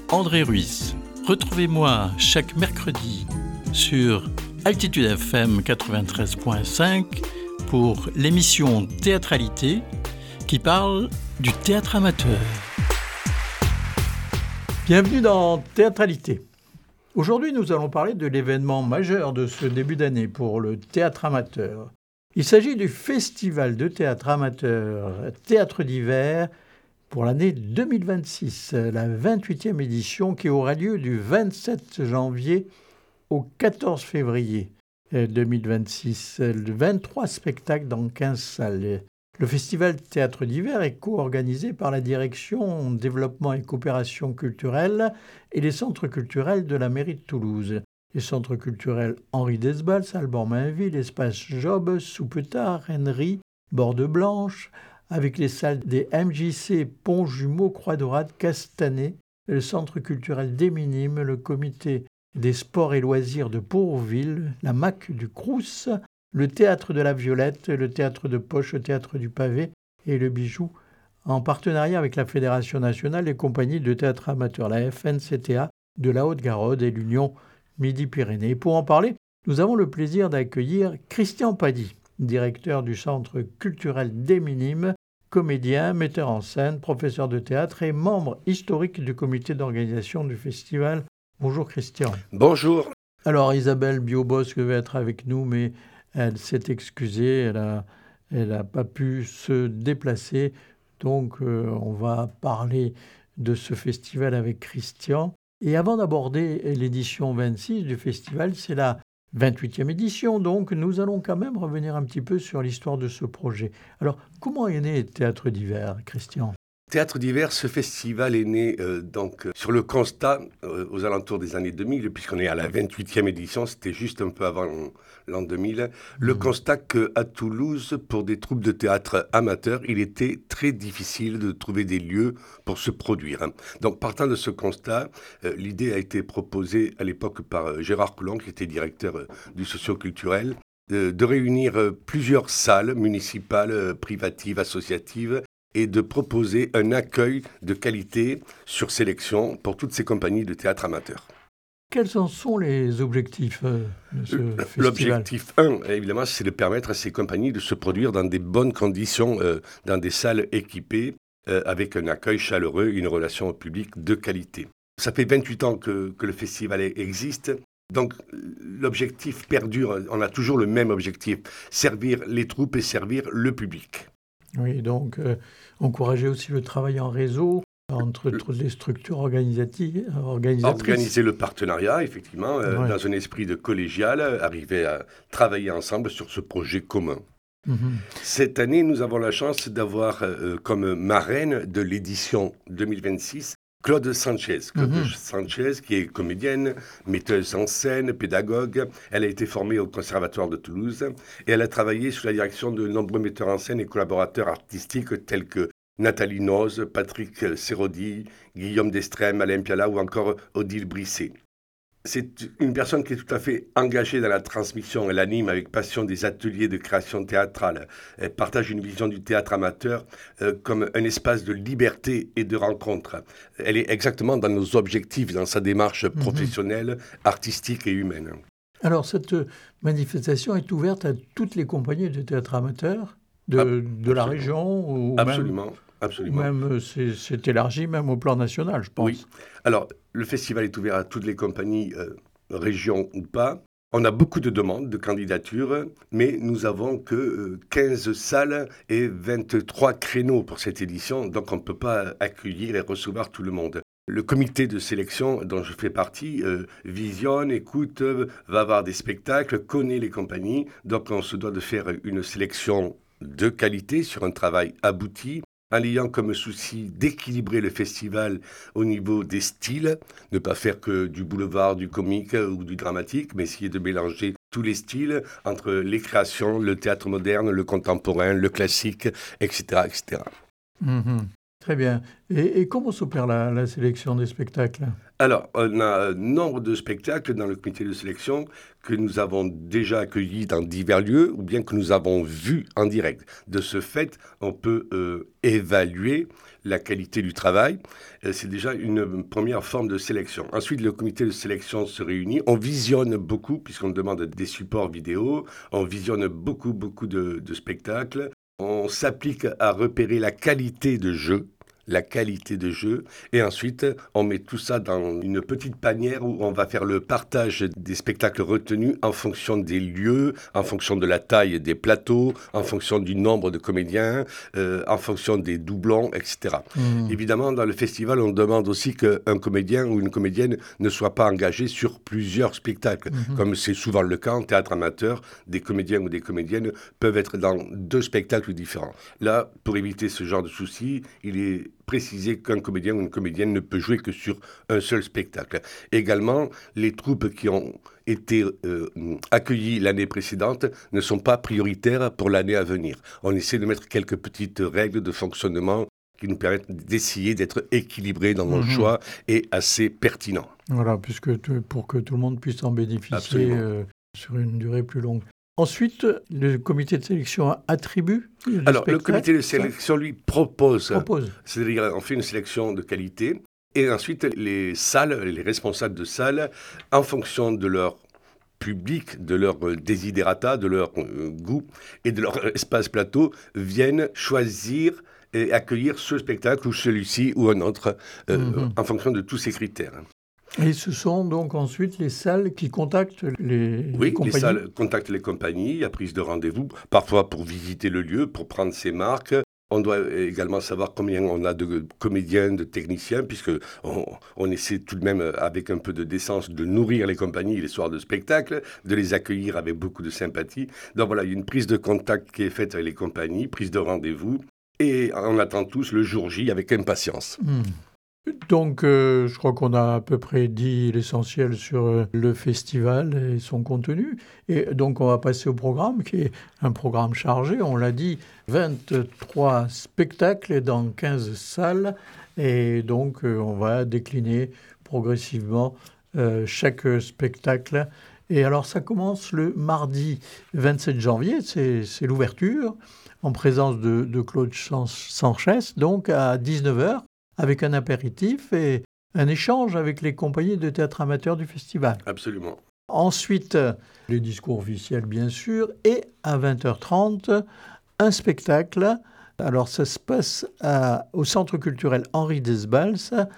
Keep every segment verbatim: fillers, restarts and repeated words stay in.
André Ruiz. Retrouvez-moi chaque mercredi sur Altitude F M quatre-vingt-treize virgule cinq pour l'émission Théâtralité qui parle du théâtre amateur. Bienvenue dans Théâtralité. Aujourd'hui, nous allons parler de l'événement majeur de ce début d'année pour le théâtre amateur. Il s'agit du Festival de théâtre amateur Théâtre d'hiver pour l'année deux mille vingt-six, la vingt-huitième édition qui aura lieu du vingt-sept janvier au quatorze février deux mille vingt-six. vingt-trois spectacles dans quinze salles. Le Festival Théâtre d'hiver est co-organisé par la Direction Développement et Coopération culturelle et les centres culturels de la mairie de Toulouse. Les centres culturels Henri Desbals, Alban-Mainville, Espace Job, Soupetard, Rennery, Borde-Blanche, avec les salles des M J C, Pont-Jumeau, Croix-Dorade, Castanet, le centre culturel des Minimes, le comité des sports et loisirs de Pourville, la M A C du Crous, le théâtre de la Violette, le théâtre de Poche, le théâtre du Pavé et le Bijou, en partenariat avec la Fédération nationale des compagnies de théâtre amateur, la F N C T A de la Haute-Garonne et l'Union Midi-Pyrénées. Pour en parler, nous avons le plaisir d'accueillir Christian Paddy, directeur du Centre culturel des Minimes, comédien, metteur en scène, professeur de théâtre et membre historique du comité d'organisation du festival. Bonjour Christian. Bonjour. Alors Isabelle Biobosque va être avec nous, mais elle s'est excusée, elle a, elle a pas pu se déplacer. Donc euh, on va parler de ce festival avec Christian. Et avant d'aborder l'édition vingt-six du festival, c'est la vingt-huitième édition, donc nous allons quand même revenir un petit peu sur l'histoire de ce projet. Alors, comment est né Théâtre d'hiver, Christian ? Théâtre d'hiver, ce festival est né euh, donc, euh, sur le constat euh, aux alentours des années deux mille, puisqu'on est à la vingt-huitième édition, c'était juste un peu avant l'an deux mille, mmh. Le constat qu'à Toulouse, pour des troupes de théâtre amateurs, il était très difficile de trouver des lieux pour se produire. Donc partant de ce constat, euh, l'idée a été proposée à l'époque par euh, Gérard Coulon, qui était directeur euh, du socio-culturel, de, de réunir euh, plusieurs salles municipales, euh, privatives, associatives, et de proposer un accueil de qualité sur sélection pour toutes ces compagnies de théâtre amateur. Quels en sont les objectifs euh, de ce Le, festival ? L'objectif un, évidemment, c'est de permettre à ces compagnies de se produire dans des bonnes conditions, euh, dans des salles équipées, euh, avec un accueil chaleureux, une relation au public de qualité. Ça fait vingt-huit ans que, que le festival existe. Donc, l'objectif perdure, on a toujours le même objectif, servir les troupes et servir le public. Oui, donc euh, encourager aussi le travail en réseau entre toutes les structures organisatives, organisatrices. Organiser le partenariat, effectivement, euh, ouais. dans un esprit de collégial, arriver à travailler ensemble sur ce projet commun. Mm-hmm. Cette année, nous avons la chance d'avoir euh, comme marraine de l'édition deux mille vingt-six Claude Sanchez. Claude mm-hmm. Sanchez, qui est comédienne, metteuse en scène, pédagogue. Elle a été formée au Conservatoire de Toulouse et elle a travaillé sous la direction de nombreux metteurs en scène et collaborateurs artistiques tels que Nathalie Noz, Patrick Serodi, Guillaume Destrem, Alain Piala ou encore Odile Brisset. C'est une personne qui est tout à fait engagée dans la transmission. Elle anime avec passion des ateliers de création théâtrale. Elle partage une vision du théâtre amateur euh, comme un espace de liberté et de rencontre. Elle est exactement dans nos objectifs, dans sa démarche mmh. professionnelle, artistique et humaine. Alors, cette manifestation est ouverte à toutes les compagnies de théâtre amateur de, Ab- de la région ou Absolument. Même... Absolument. Même, c'est, c'est élargi même au plan national, je pense. Oui. Alors, le festival est ouvert à toutes les compagnies, euh, régions ou pas. On a beaucoup de demandes, de candidatures, mais nous avons que euh, quinze salles et vingt-trois créneaux pour cette édition, donc on ne peut pas accueillir et recevoir tout le monde. Le comité de sélection dont je fais partie euh, visionne, écoute, euh, va avoir des spectacles, connaît les compagnies, donc on se doit de faire une sélection de qualité sur un travail abouti, en ayant comme souci d'équilibrer le festival au niveau des styles, ne pas faire que du boulevard, du comique ou du dramatique, mais essayer de mélanger tous les styles entre les créations, le théâtre moderne, le contemporain, le classique, et cetera, et cetera. Mmh. Très bien. Et, et comment s'opère la, la sélection des spectacles? Alors, on a un nombre de spectacles dans le comité de sélection que nous avons déjà accueillis dans divers lieux ou bien que nous avons vus en direct. De ce fait, on peut euh, évaluer la qualité du travail. Euh, c'est déjà une première forme de sélection. Ensuite, le comité de sélection se réunit. On visionne beaucoup, puisqu'on demande des supports vidéo. On visionne beaucoup, beaucoup de, de spectacles. On s'applique à repérer la qualité de jeu. la qualité de jeu, et ensuite on met tout ça dans une petite panière où on va faire le partage des spectacles retenus en fonction des lieux, en fonction de la taille des plateaux, en fonction du nombre de comédiens, euh, en fonction des doublons, et cetera. Mmh. Évidemment, dans le festival, on demande aussi qu'un comédien ou une comédienne ne soit pas engagé sur plusieurs spectacles, mmh. comme c'est souvent le cas en théâtre amateur, des comédiens ou des comédiennes peuvent être dans deux spectacles différents. Là, pour éviter ce genre de soucis, il est préciser qu'un comédien ou une comédienne ne peut jouer que sur un seul spectacle. Également, les troupes qui ont été euh, accueillies l'année précédente ne sont pas prioritaires pour l'année à venir. On essaie de mettre quelques petites règles de fonctionnement qui nous permettent d'essayer d'être équilibrés dans nos mmh. choix et assez pertinents. Voilà, puisque pour que tout le monde puisse en bénéficier euh, sur une durée plus longue. Ensuite, le comité de sélection attribue le Alors, spectacle. Le comité de sélection, lui, propose. propose. C'est-à-dire, on fait une sélection de qualité. Et ensuite, les salles, les responsables de salles, en fonction de leur public, de leur desiderata, de leur euh, goût et de leur espace plateau, viennent choisir et accueillir ce spectacle ou celui-ci ou un autre, euh, mm-hmm. en fonction de tous ces critères. Et ce sont donc ensuite les salles qui contactent les, oui, les compagnies. Oui, les salles contactent les compagnies à prise de rendez-vous, parfois pour visiter le lieu, pour prendre ses marques. On doit également savoir combien on a de comédiens, de techniciens, puisque on, on essaie tout de même, avec un peu de décence, de nourrir les compagnies les soirs de spectacle, de les accueillir avec beaucoup de sympathie. Donc voilà, il y a une prise de contact qui est faite avec les compagnies, prise de rendez-vous, et on attend tous le jour J avec impatience. Mmh. Donc, euh, je crois qu'on a à peu près dit l'essentiel sur euh, le festival et son contenu. Et donc, on va passer au programme, qui est un programme chargé. On l'a dit, vingt-trois spectacles dans quinze salles. Et donc, euh, on va décliner progressivement euh, chaque spectacle. Et alors, ça commence le mardi vingt-sept janvier, c'est, c'est l'ouverture, en présence de, de Claude Sanchez, donc à dix-neuf heures. Avec un apéritif et un échange avec les compagnies de théâtre amateur du festival. Absolument. Ensuite, les discours officiels, bien sûr, et à vingt heures trente, un spectacle. Alors, ça se passe à, au Centre culturel Henri Desballes,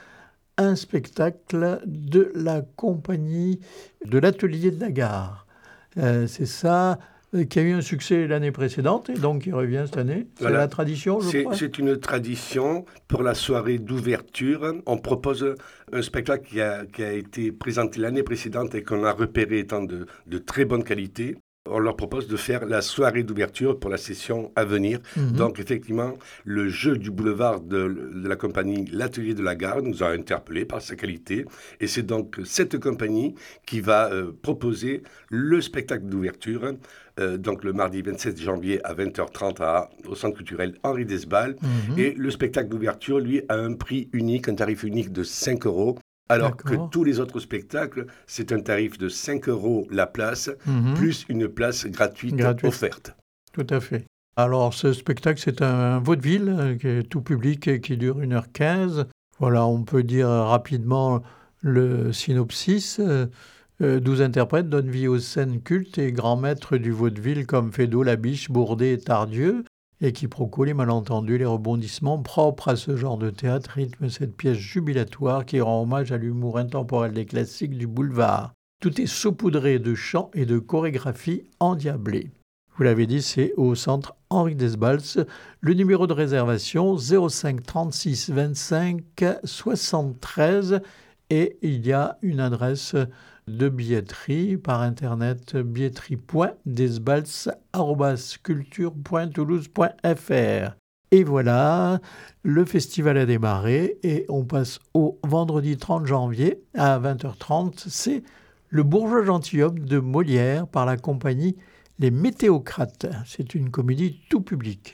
un spectacle de la compagnie de l'Atelier de la Gare. Euh, c'est ça... qui a eu un succès l'année précédente et donc qui revient cette année. C'est voilà. La tradition, je c'est, crois. C'est une tradition. Pour la soirée d'ouverture, on propose un spectacle qui a, qui a été présenté l'année précédente et qu'on a repéré étant de, de très bonne qualité. On leur propose de faire la soirée d'ouverture pour la session à venir. Mm-hmm. Donc, effectivement, le jeu du boulevard de, de la compagnie L'Atelier de la Gare nous a interpellés par sa qualité. Et c'est donc cette compagnie qui va euh, proposer le spectacle d'ouverture, euh, donc le mardi vingt-sept janvier à vingt heures trente à, au Centre culturel Henri Desballes. Mm-hmm. Et le spectacle d'ouverture, lui, a un prix unique, un tarif unique de cinq euros. Alors D'accord. que tous les autres spectacles, c'est un tarif de cinq euros la place, mmh. plus une place gratuite, gratuite offerte. Tout à fait. Alors, ce spectacle, c'est un vaudeville euh, qui est tout public et qui dure une heure quinze. Voilà, on peut dire rapidement le synopsis. Euh, douze interprètes donnent vie aux scènes cultes et grands maîtres du vaudeville comme Feydeau, Labiche, Bourdet et Tardieu. Et quiproquos, les malentendus, les rebondissements propres à ce genre de théâtre rythment cette pièce jubilatoire qui rend hommage à l'humour intemporel des classiques du boulevard. Tout est saupoudré de chants et de chorégraphies endiablées. Vous l'avez dit, c'est au centre Henri Desballes. Le numéro de réservation zéro cinq trente-six vingt-cinq soixante-treize et il y a une adresse de billetterie par internet billetterie point desballes arobase culture point toulouse point f r. Et voilà, le festival a démarré et on passe au vendredi trente janvier à vingt heures trente. C'est le Bourgeois gentilhomme de Molière par la compagnie Les Météocrates. C'est une comédie tout public.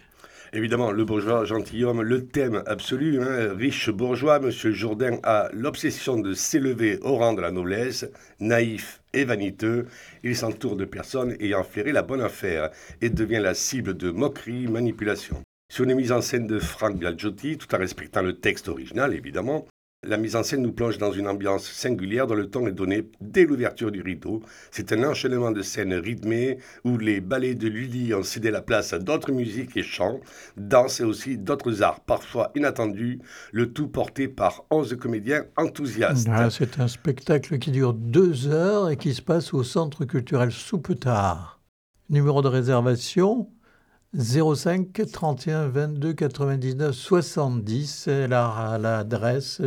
Évidemment, le bourgeois gentilhomme, le thème absolu, hein, riche bourgeois, M. Jourdain a l'obsession de s'élever au rang de la noblesse, naïf et vaniteux. Il s'entoure de personnes ayant flairé la bonne affaire et devient la cible de moqueries, manipulations. Sur une mise en scène de Frank Biagiotti, tout en respectant le texte original, évidemment, la mise en scène nous plonge dans une ambiance singulière dont le ton est donné dès l'ouverture du rideau. C'est un enchaînement de scènes rythmées où les ballets de Lully ont cédé la place à d'autres musiques et chants, danse et aussi d'autres arts parfois inattendus, le tout porté par onze comédiens enthousiastes. Ah, c'est un spectacle qui dure deux heures et qui se passe au Centre culturel Soupetard. Numéro de réservation zéro cinq trente et un vingt-deux quatre-vingt-dix-neuf soixante-dix, à l'adresse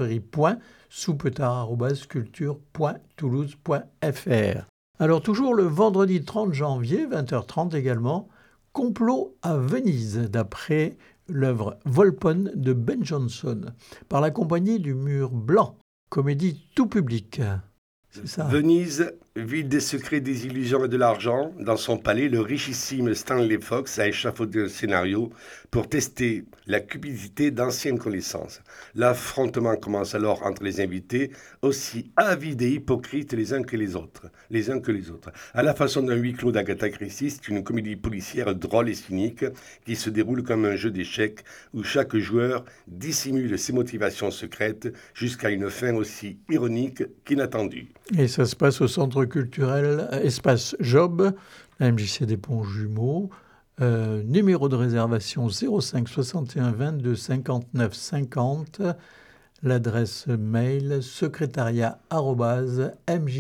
billetterie.soupetard arobase culture point toulouse point f r. Alors toujours le vendredi trente janvier, vingt heures trente également, Complot à Venise, d'après l'œuvre Volpone de Ben Jonson, par la compagnie du Mur Blanc, comédie tout public. C'est ça. Venise, ville des secrets, des illusions et de l'argent. Dans son palais, le richissime Stanley Fox a échafaudé un scénario pour tester la cupidité d'anciennes connaissances. L'affrontement commence alors entre les invités, aussi avides et hypocrites les uns que les autres. Les uns que les autres. À la façon d'un huis clos d'Agatha Christie, c'est une comédie policière drôle et cynique qui se déroule comme un jeu d'échecs où chaque joueur dissimule ses motivations secrètes jusqu'à une fin aussi ironique qu'inattendue. Et ça se passe au Centre culturel Espace Job, la M J C des Ponts Jumeaux. Euh, numéro de réservation zéro cinq soixante et un vingt-deux cinquante-neuf cinquante. L'adresse mail secrétariat arobase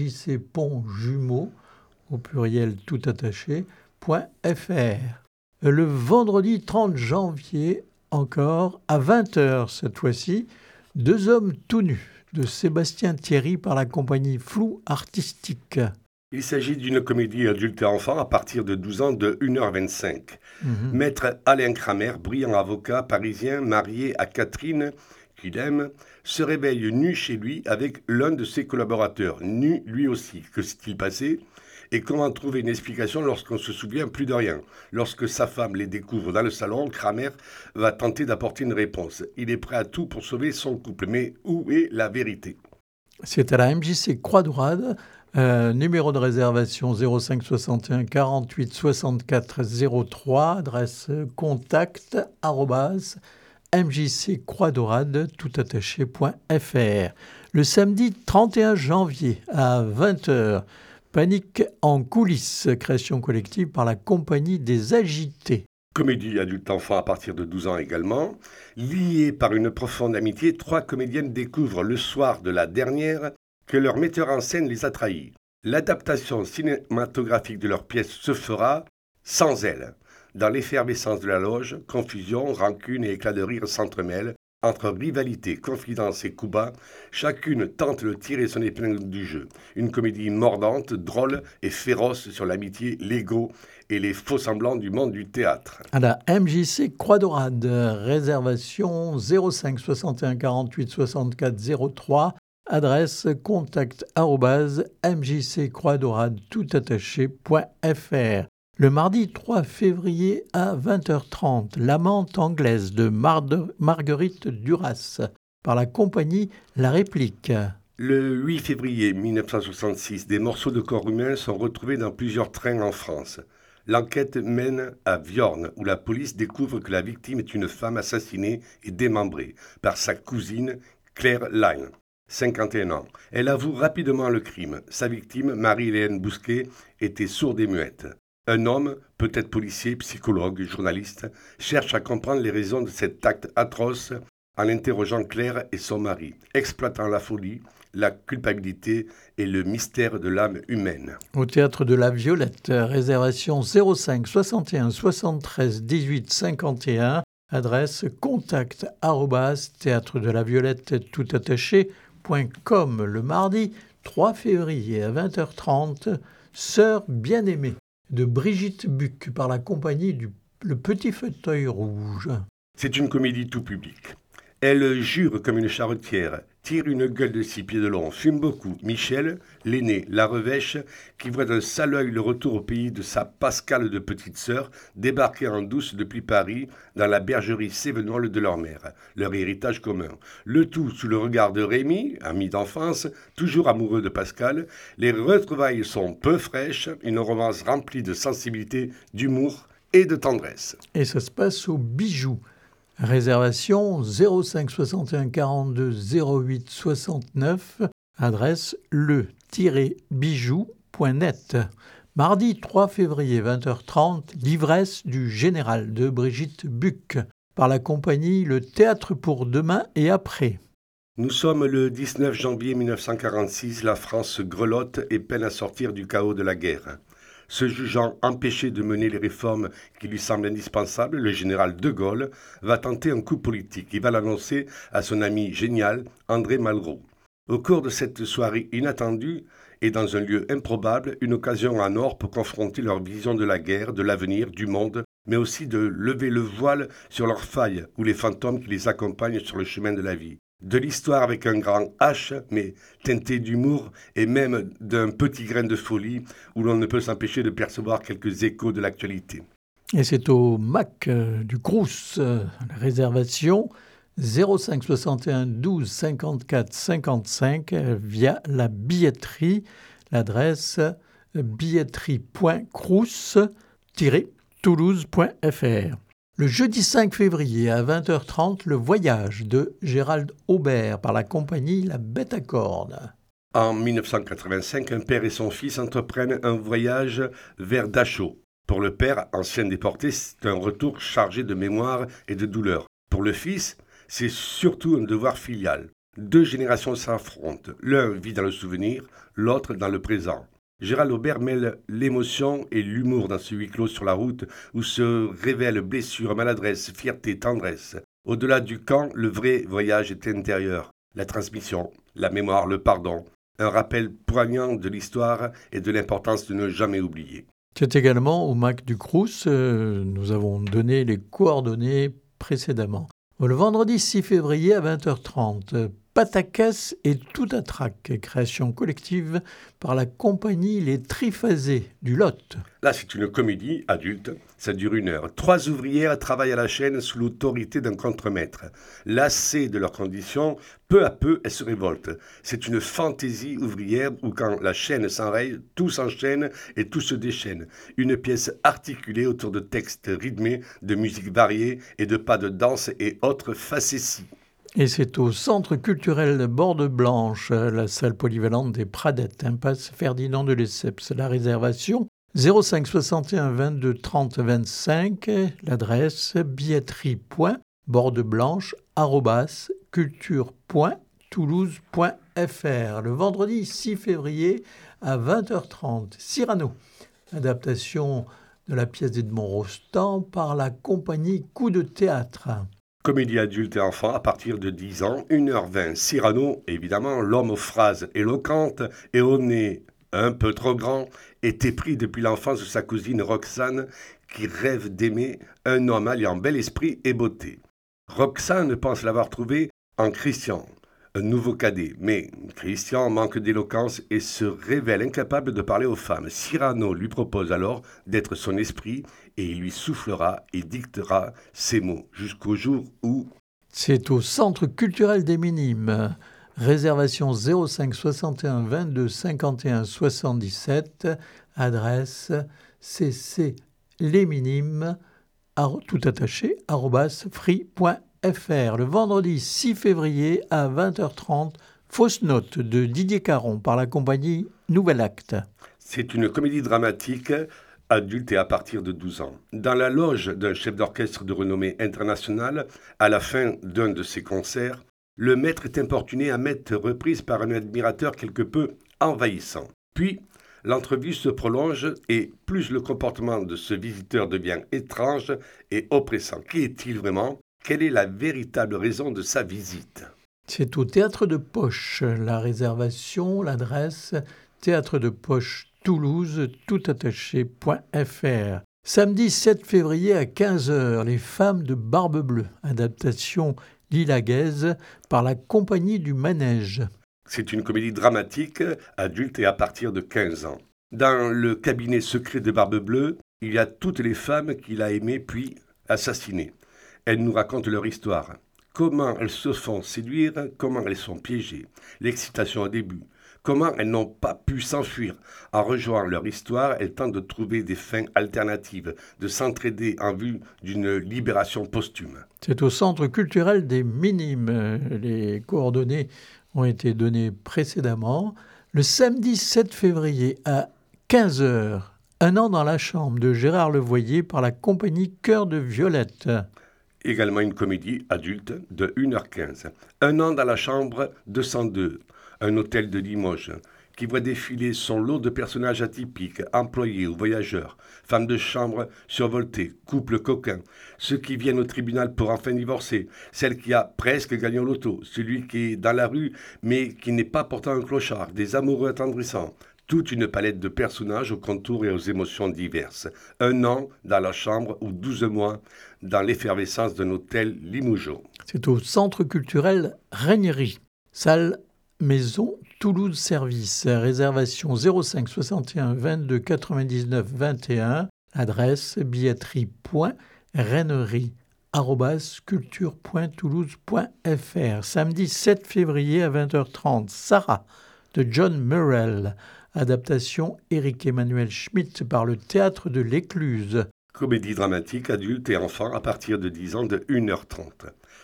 mjcpontjumeaux au pluriel tout attaché point fr. Le vendredi trente janvier, encore à vingt heures cette fois-ci, Deux hommes tout nus de Sébastien Thierry par la compagnie Flou Artistique. Il s'agit d'une comédie adulte et enfant à partir de douze ans de une heure vingt-cinq. Mm-hmm. Maître Alain Kramer, brillant avocat parisien marié à Catherine, qu'il aime, se réveille nu chez lui avec l'un de ses collaborateurs, nu lui aussi. Que s'est-il passé ? Et comment trouver une explication lorsqu'on ne se souvient plus de rien ? Lorsque sa femme les découvre dans le salon, Kramer va tenter d'apporter une réponse. Il est prêt à tout pour sauver son couple. Mais où est la vérité ? C'est à la M J C Croix-Dourade, euh, numéro de réservation zéro cinq soixante et un quarante-huit soixante-quatre zéro trois, adresse contact arobase mjccroixdourade tout attaché point fr. Le samedi trente et un janvier à vingt heures, Panique en coulisses, création collective par la compagnie des Agités. Comédie adulte-enfant à partir de douze ans également. Liées par une profonde amitié, trois comédiennes découvrent le soir de la dernière que leur metteur en scène les a trahies. L'adaptation cinématographique de leur pièce se fera sans elles. Dans l'effervescence de la loge, confusion, rancune et éclat de rire s'entremêlent. Entre rivalité, confidence et coups bas, chacune tente de tirer son épingle du jeu. Une comédie mordante, drôle et féroce sur l'amitié, l'ego et les faux-semblants du monde du théâtre. À la M J C Croix-Dourade, réservation zéro cinq soixante et un quarante-huit soixante-quatre zéro trois, adresse contact arobase mjccroixdourade tout attaché point fr. Le mardi trois février à vingt heures trente, L'amante anglaise de Mar- Marguerite Duras par la compagnie La Réplique. Le huit février mille neuf cent soixante-six, des morceaux de corps humains sont retrouvés dans plusieurs trains en France. L'enquête mène à Viorne, où la police découvre que la victime est une femme assassinée et démembrée par sa cousine Claire Line, cinquante et un ans. Elle avoue rapidement le crime. Sa victime, Marie-Hélène Bousquet, était sourde et muette. Un homme, peut-être policier, psychologue, journaliste, cherche à comprendre les raisons de cet acte atroce en interrogeant Claire et son mari, exploitant la folie, la culpabilité et le mystère de l'âme humaine. Au Théâtre de la Violette, réservation zéro cinq soixante et un soixante-treize dix-huit cinquante et un, adresse contact arobase théâtre de la violette tout attaché point com. Le mardi trois février à vingt heures trente, Sœur bien-aimée de Brigitte Buck par la compagnie du Le Petit Fauteuil Rouge. C'est une comédie tout public. Elle jure comme une charretière, tire une gueule de six pieds de long, fume beaucoup. Michel, l'aîné, la revêche, qui voit d'un sale œil le retour au pays de sa Pascale de petite sœur, débarquer en douce depuis Paris, dans la bergerie cévenolle de leur mère, leur héritage commun. Le tout sous le regard de Rémi, ami d'enfance, toujours amoureux de Pascale. Les retrouvailles sont peu fraîches, une romance remplie de sensibilité, d'humour et de tendresse. Et ça se passe au Bijou. Réservation zéro cinq soixante et un quarante-deux zéro huit soixante-neuf, adresse le tiret bijou point net. Mardi trois février, vingt heures trente, l'ivresse du général de Brigitte Buck, par la compagnie Le Théâtre pour demain et après. Nous sommes le dix-neuf janvier mille neuf cent quarante-six, la France grelotte et peine à sortir du chaos de la guerre. Se jugeant empêché de mener les réformes qui lui semblent indispensables, le général de Gaulle va tenter un coup politique. Il va l'annoncer à son ami génial, André Malraux. Au cours de cette soirée inattendue et dans un lieu improbable, une occasion en or pour confronter leur vision de la guerre, de l'avenir, du monde, mais aussi de lever le voile sur leurs failles ou les fantômes qui les accompagnent sur le chemin de la vie. De l'histoire avec un grand H, mais teintée d'humour et même d'un petit grain de folie où l'on ne peut s'empêcher de percevoir quelques échos de l'actualité. Et c'est au M A C euh, du Crous, euh, la réservation zéro cinq soixante et un douze cinquante-quatre cinquante-cinq euh, via la billetterie, l'adresse euh, billetterie point crous tiret toulouse point f r. Le jeudi cinq février à vingt heures trente, le voyage de Gérald Aubert par la compagnie La Bête à Cordes. En mille neuf cent quatre-vingt-cinq, un père et son fils entreprennent un voyage vers Dachau. Pour le père, ancien déporté, c'est un retour chargé de mémoire et de douleur. Pour le fils, c'est surtout un devoir filial. Deux générations s'affrontent. L'un vit dans le souvenir, l'autre dans le présent. Gérald Aubert mêle l'émotion et l'humour dans ce huis clos sur la route où se révèlent blessures, maladresse, fierté, tendresse. Au-delà du camp, le vrai voyage est intérieur. La transmission, la mémoire, le pardon. Un rappel poignant de l'histoire et de l'importance de ne jamais oublier. C'est également au M A C du Crous. Euh, nous avons donné les coordonnées précédemment. Le vendredi six février à vingt heures trente, Pataquès et tout à trac, création collective par la compagnie Les Triphasés du Lot. Là, c'est une comédie adulte, ça dure une heure. Trois ouvrières travaillent à la chaîne sous l'autorité d'un contremaître. Lassées de leurs conditions, peu à peu, elles se révoltent. C'est une fantaisie ouvrière où quand la chaîne s'enraye, tout s'enchaîne et tout se déchaîne. Une pièce articulée autour de textes rythmés, de musique variée et de pas de danse et autres facéties. Et c'est au Centre culturel de Bordes-Blanches, la salle polyvalente des Pradettes, impasse Ferdinand de Lesseps. La réservation zéro cinq soixante et un vingt-deux trente vingt-cinq, l'adresse billetterie point bordeblanche arobase culture point toulouse point f r. Le vendredi six février à vingt heures trente, Cyrano, adaptation de la pièce d'Edmond Rostand par la compagnie Coup de Théâtre. Comédie adulte et enfant à partir de dix ans, une heure vingt. Cyrano, évidemment, l'homme aux phrases éloquentes et au nez un peu trop grand, était pris depuis l'enfance de sa cousine Roxane, qui rêve d'aimer un homme alliant bel esprit et beauté. Roxane pense l'avoir trouvé en Christian, un nouveau cadet, mais Christian manque d'éloquence et se révèle incapable de parler aux femmes. Cyrano lui propose alors d'être son esprit et il lui soufflera et dictera ses mots jusqu'au jour où... C'est au Centre culturel des Minimes. Réservation zéro cinq soixante et un vingt-deux cinquante et un soixante-dix-sept. Adresse cc les minimes, tout attaché, arobase free point f r. Le vendredi six février à vingt heures trente, Fausse note de Didier Caron par la compagnie Nouvel Acte. C'est une comédie dramatique adulte et à partir de douze ans. Dans la loge d'un chef d'orchestre de renommée internationale, à la fin d'un de ses concerts, le maître est importuné à maintes reprises par un admirateur quelque peu envahissant. Puis, l'entrevue se prolonge et plus le comportement de ce visiteur devient étrange et oppressant. Qui est-il vraiment ? Quelle est la véritable raison de sa visite ? C'est au Théâtre de Poche. La réservation, l'adresse Théâtre de Poche Toulouse, toutattaché.fr. Samedi sept février à quinze heures, Les Femmes de Barbe Bleue, adaptation Lille-Aguaise par la Compagnie du Manège. C'est une comédie dramatique, adulte et à partir de quinze ans. Dans le cabinet secret de Barbe Bleue, il y a toutes les femmes qu'il a aimées puis assassinées. Elles nous racontent leur histoire. Comment elles se font séduire, comment elles sont piégées, l'excitation au début, comment elles n'ont pas pu s'enfuir. En rejoignant leur histoire, elles tentent de trouver des fins alternatives, de s'entraider en vue d'une libération posthume. C'est au Centre culturel des Minimes. Les coordonnées ont été données précédemment. Le samedi sept février à quinze heures, Un an dans la chambre de Gérard Levoyer par la compagnie Cœur de Violette. Également une comédie adulte de une heure quinze. Un an dans la chambre deux cent deux, un hôtel de Limoges, qui voit défiler son lot de personnages atypiques, employés ou voyageurs, femmes de chambre survoltées, couples coquins, ceux qui viennent au tribunal pour enfin divorcer, celle qui a presque gagné au loto, celui qui est dans la rue mais qui n'est pas pourtant un clochard, des amoureux attendrissants. Toute une palette de personnages aux contours et aux émotions diverses. Un an dans la chambre ou douze mois dans l'effervescence d'un hôtel limougeau. C'est au Centre culturel Régnerie, salle Maison Toulouse Service. Réservation zéro cinq soixante et un vingt-deux quatre-vingt-dix-neuf vingt et un. Adresse billetterie.rainerie arobase culture point toulouse point f r. Samedi sept février à vingt heures trente. Sarah de John Murrell. Adaptation Éric-Emmanuel Schmitt par le Théâtre de l'Écluse. Comédie dramatique adulte et enfant à partir de dix ans de une heure trente.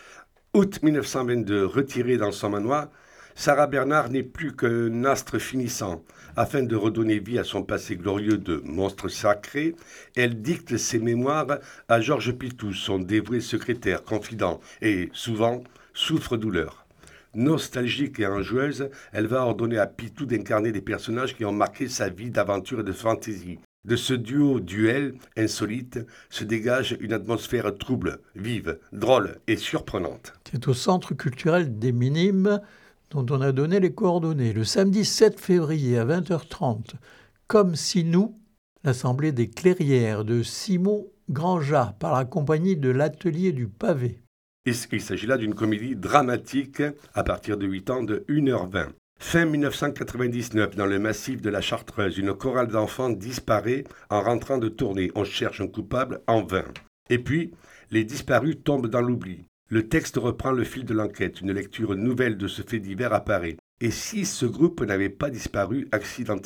Août mille neuf cent vingt-deux, retirée dans son manoir, Sarah Bernard n'est plus qu'un astre finissant. Afin de redonner vie à son passé glorieux de monstre sacré, elle dicte ses mémoires à Georges Pitou, son dévoué secrétaire, confident et, souvent, souffre-douleur. Nostalgique et enjoueuse, elle va ordonner à Pitou d'incarner des personnages qui ont marqué sa vie d'aventure et de fantaisie. De ce duo-duel insolite se dégage une atmosphère trouble, vive, drôle et surprenante. C'est au Centre culturel des Minimes dont on a donné les coordonnées. Le samedi sept février à vingt heures trente, Comme si nous, l'Assemblée des Clairières de Simon Grandjat par la compagnie de l'Atelier du Pavé. Il s'agit là d'une comédie dramatique à partir de huit ans de une heure vingt. Fin mille neuf cent quatre-vingt-dix-neuf, dans le massif de la Chartreuse, une chorale d'enfants disparaît en rentrant de tournée. On cherche un coupable en vain. Et puis, les disparus tombent dans l'oubli. Le texte reprend le fil de l'enquête. Une lecture nouvelle de ce fait divers apparaît. Et si ce groupe n'avait pas disparu accidentellement ?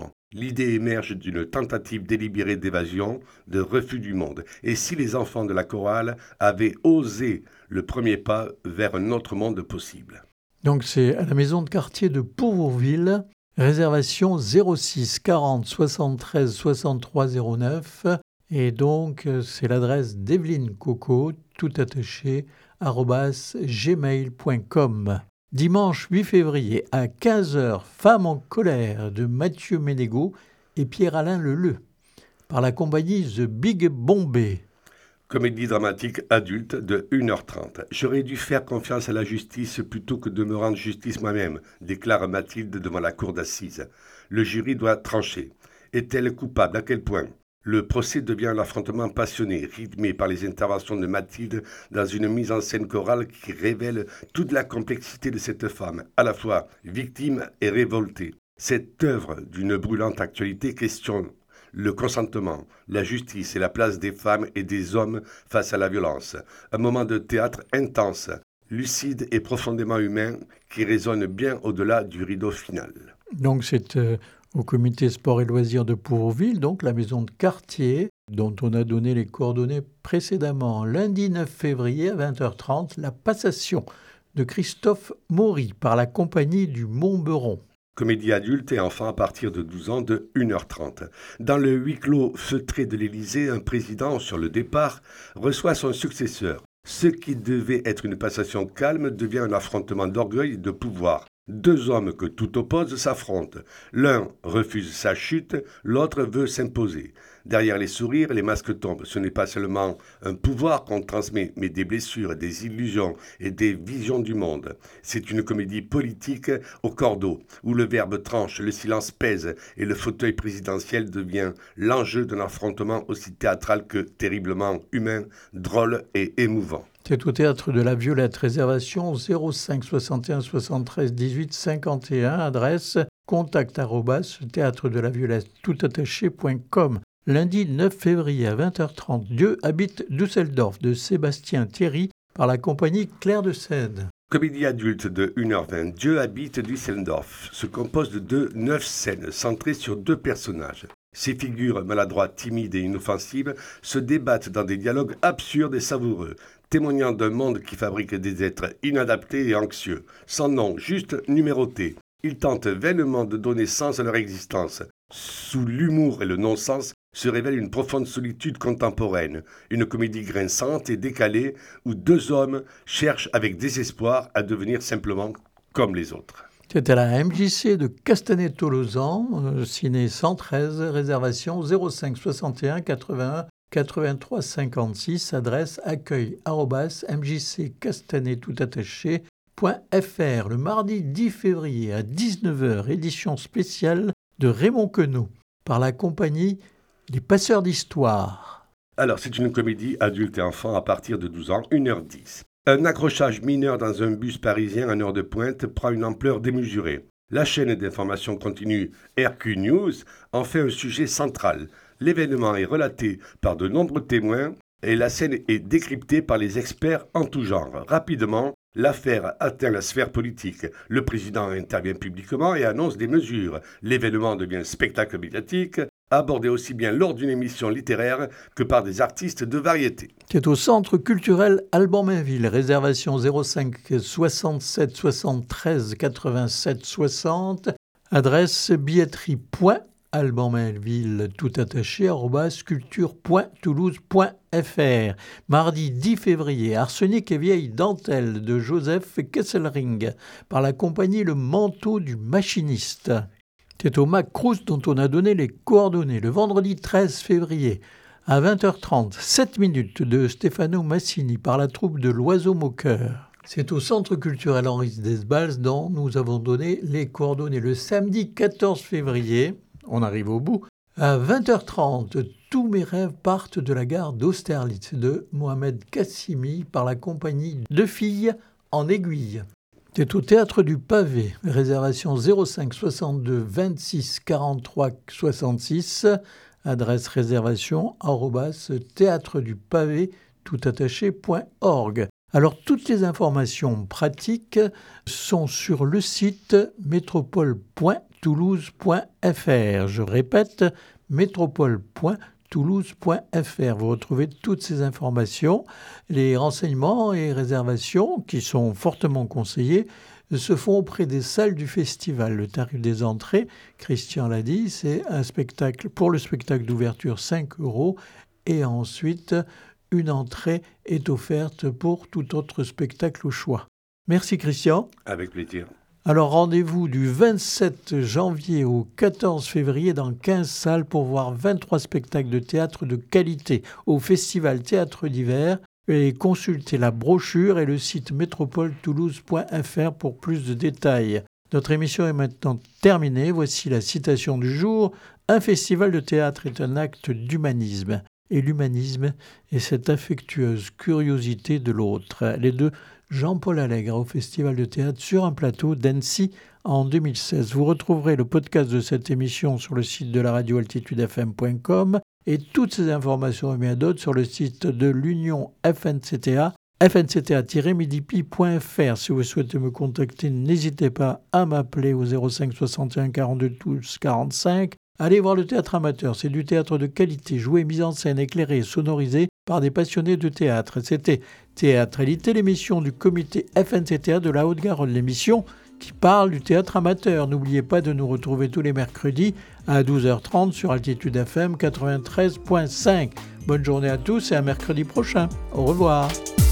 L'idée émerge d'une tentative délibérée d'évasion, de refus du monde. Et si les enfants de la chorale avaient osé le premier pas vers un autre monde possible ? Donc c'est à la maison de quartier de Pourvourville, réservation zéro six quarante soixante-treize soixante-trois zéro neuf. Et donc c'est l'adresse d'Evelyne Coco, tout attaché, arobase gmail point com. Dimanche huit février à quinze heures, Femme en colère de Mathieu Ménégo et Pierre-Alain Leleu, par la compagnie The Big Bombay. Comédie dramatique adulte de une heure trente. J'aurais dû faire confiance à la justice plutôt que de me rendre justice moi-même, déclare Mathilde devant la cour d'assises. Le jury doit trancher. Est-elle coupable ? À quel point ? Le procès devient un affrontement passionné, rythmé par les interventions de Mathilde dans une mise en scène chorale qui révèle toute la complexité de cette femme, à la fois victime et révoltée. Cette œuvre d'une brûlante actualité questionne le consentement, la justice et la place des femmes et des hommes face à la violence. Un moment de théâtre intense, lucide et profondément humain qui résonne bien au-delà du rideau final. Donc c'est euh, au comité sport et loisirs de Pourvourville, donc la maison de quartier, dont on a donné les coordonnées précédemment. Lundi neuf février à vingt heures trente, la passation de Christophe Maury par la compagnie du Montberon. Comédie adulte et enfant à partir de douze ans de une heure trente. Dans le huis clos feutré de l'Élysée, un président, sur le départ, reçoit son successeur. Ce qui devait être une passation calme devient un affrontement d'orgueil et de pouvoir. Deux hommes que tout oppose s'affrontent. L'un refuse sa chute, l'autre veut s'imposer. Derrière les sourires, les masques tombent. Ce n'est pas seulement un pouvoir qu'on transmet, mais des blessures, des illusions et des visions du monde. C'est une comédie politique au cordeau, où le verbe tranche, le silence pèse et le fauteuil présidentiel devient l'enjeu d'un affrontement aussi théâtral que terriblement humain, drôle et émouvant. C'est au Théâtre de la Violette, réservation zéro cinq soixante et un soixante-treize dix-huit cinquante et un, adresse contact arobase théâtre de la violette tout attaché point com. Lundi neuf février à vingt heures trente, Dieu habite Düsseldorf de Sébastien Thierry par la compagnie Clair de Sède. Comédie adulte de une heure vingt, Dieu habite Düsseldorf, se compose de deux, neuf scènes centrées sur deux personnages. Ces figures maladroites, timides et inoffensives se débattent dans des dialogues absurdes et savoureux, témoignant d'un monde qui fabrique des êtres inadaptés et anxieux, sans nom, juste numérotés. Ils tentent vainement de donner sens à leur existence. Sous l'humour et le non-sens se révèle une profonde solitude contemporaine, une comédie grinçante et décalée où deux hommes cherchent avec désespoir à devenir simplement comme les autres. C'est à la M J C de Castanet-Tolosan, euh, ciné cent treize, réservation zéro cinq soixante et un quatre-vingt-un quatre-vingt-trois cinquante-six, adresse accueil arobase m j c castanet tout attaché point f r. Le mardi dix février à dix-neuf heures, édition spéciale de Raymond Queneau par la compagnie Les Passeurs d'Histoire. Alors, c'est une comédie adulte et enfant à partir de douze ans, une heure dix. Un accrochage mineur dans un bus parisien en heure de pointe prend une ampleur démesurée. La chaîne d'information continue R Q News en fait un sujet central. L'événement est relaté par de nombreux témoins et la scène est décryptée par les experts en tout genre. Rapidement, l'affaire atteint la sphère politique. Le président intervient publiquement et annonce des mesures. L'événement devient spectacle médiatique, abordé aussi bien lors d'une émission littéraire que par des artistes de variété. C'est au Centre culturel Alban-Mainville, réservation zéro cinq soixante-sept soixante-treize quatre-vingt-sept soixante, adresse billetterie point alban-mainville tout attaché arobase culture point toulouse point f r. Mardi dix février, Arsenic et vieille dentelle de Joseph Kesselring par la compagnie Le Manteau du Machiniste. C'est au Mac Crous dont on a donné les coordonnées. Le vendredi treize février à vingt heures trente, sept minutes de Stefano Massini par la troupe de l'Oiseau Moqueur. C'est au Centre culturel Henri Desballes dont nous avons donné les coordonnées. Le samedi quatorze février, on arrive au bout, à vingt heures trente, Tous mes rêves partent de la gare d'Austerlitz de Mohamed Kassimi par la compagnie Deux filles en aiguille. C'est au Théâtre du Pavé, réservation zéro cinq soixante-deux vingt-six quarante-trois soixante-six, adresse réservation arobase théâtre du pavé tout attaché point org. Alors toutes les informations pratiques sont sur le site métropole point toulouse point f r. Je répète, métropole point toulouse point f r. Vous retrouvez toutes ces informations. Les renseignements et réservations, qui sont fortement conseillés, se font auprès des salles du festival. Le tarif des entrées, Christian l'a dit, c'est un spectacle pour le spectacle d'ouverture cinq euros et ensuite une entrée est offerte pour tout autre spectacle au choix. Merci Christian. Avec plaisir. Alors rendez-vous du vingt-sept janvier au quatorze février dans quinze salles pour voir vingt-trois spectacles de théâtre de qualité au Festival Théâtre d'hiver et consultez la brochure et le site métropole toulouse point f r pour plus de détails. Notre émission est maintenant terminée. Voici la citation du jour. Un festival de théâtre est un acte d'humanisme. Et l'humanisme est cette affectueuse curiosité de l'autre. Les deux, Jean-Paul Allègre au Festival de théâtre sur un plateau d'Annecy en deux mille seize. Vous retrouverez le podcast de cette émission sur le site de la radio altitude f m point com et toutes ces informations et bien d'autres sur le site de l'Union F N C T A, f n c t a tiret midi pi point f r. Si vous souhaitez me contacter, n'hésitez pas à m'appeler au zéro cinq soixante et un quarante-deux douze quarante-cinq. Allez voir le théâtre amateur, c'est du théâtre de qualité, joué, mis en scène, éclairé et sonorisé par des passionnés de théâtre. C'était Théâtralité, l'émission du comité F N C T A de la Haute-Garonne, l'émission qui parle du théâtre amateur. N'oubliez pas de nous retrouver tous les mercredis à douze heures trente sur Altitude F M quatre-vingt-treize point cinq. Bonne journée à tous et à mercredi prochain. Au revoir.